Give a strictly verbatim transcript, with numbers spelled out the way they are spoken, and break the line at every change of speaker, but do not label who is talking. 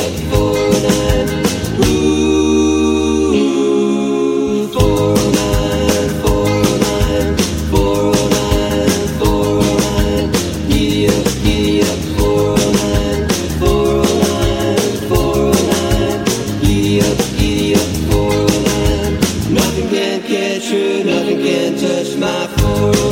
up four oh nine. Ooh, four oh nine, four oh nine, four oh nine, four oh nine. Giddy up, giddy up, four oh nine, four oh nine, four oh nine. Giddy up, giddy up, four oh nine. Nothing can catch her, nothing can touch my four oh nine.